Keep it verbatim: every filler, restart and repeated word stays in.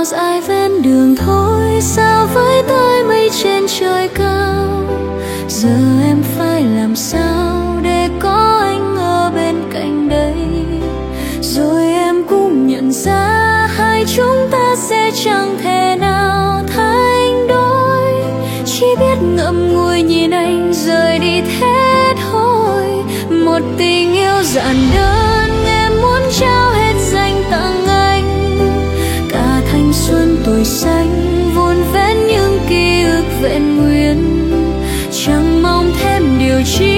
dài ven đường thôi, sao với tôi mây trên trời cao. Giờ em phải làm sao để có anh ở bên cạnh đây. Rồi em cũng nhận ra hai chúng ta sẽ chẳng thể nào thành đôi. Chỉ biết ngậm ngùi nhìn anh rời đi thế thôi. Một tình yêu giản đơn em muốn trao hết dành tặng anh. Cả thanh xuân tuổi xanh vun vén những ký ức vẹn nguyên. Chẳng mong thêm điều chi